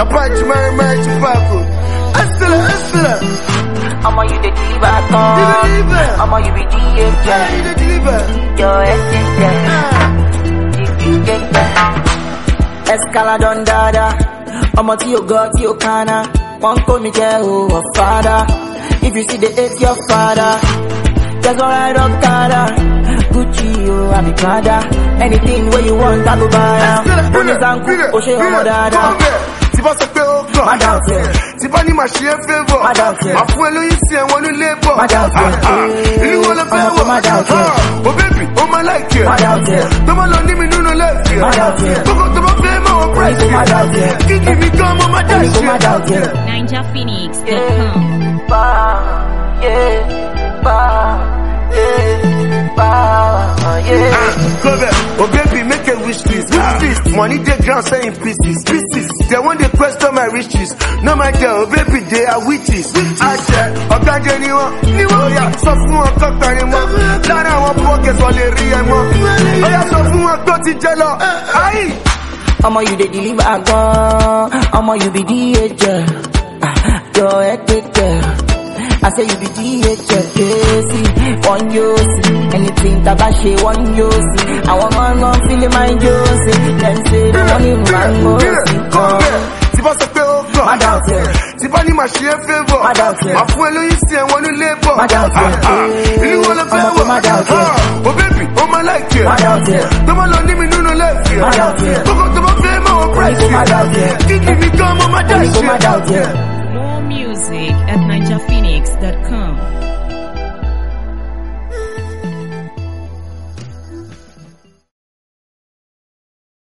Chapachi, Mary, Chupaco. Excellent. I'ma you the deliver, I'ma you be DHJ. Your essence, Escaladon dada, I'ma to your God, to your kana. One call me Jeho, father. If you see the eight, your father. Just alright, Okada. Gucci, oh, I'm a Prada. Anything where you want, I go buy. Bonus and cook, Oshe, Dada. Tiba se pe o gan. Tiba ni ma ṣe favor. Ma fún ẹ lóyún sí ẹ̀wọ̀n ní labour. Ìlú wọn lọ fẹ́ wọ̀. Oh baby, oh my like it. Tó máa lọ ní mi nínú lẹ́ẹ̀kì. Gbogbo tó bá fẹ́ máa wọ price. Kíkì mi gan mo máa dá ṣe. NinjaPhoenix.com. Go there. Oh baby, make a wish list. Money they ground saying pieces. They want to question my riches. No my girl, oh baby, they are witches. I said, okay, anyone, yeah, so fun talk anymore. Lara won pockets on the real mo. Oh yeah, so fun talk to jello. Aye. I'ma you the deliver, I'ma you be DHJ. Your head take care. I say you be DHJ, one use. Anything that I say, one use. I want man feeling my juice. Them say the money man goes. Tiba se pe o gan. Tiba ni ma ṣe favor. Ma fún ẹ lóyún sí ẹ̀wọ̀n ní labour. Ìlú wọn lọ fẹ́ wọ̀. Oh baby, oh my like it. Tó máa lọ ní mi nínú lẹ́ẹ̀kì. Gbogbo tó bá fẹ́ máa wọ price. Kíkì mi gan mo máa dá ṣe. More music at NinjaPhoenix.com.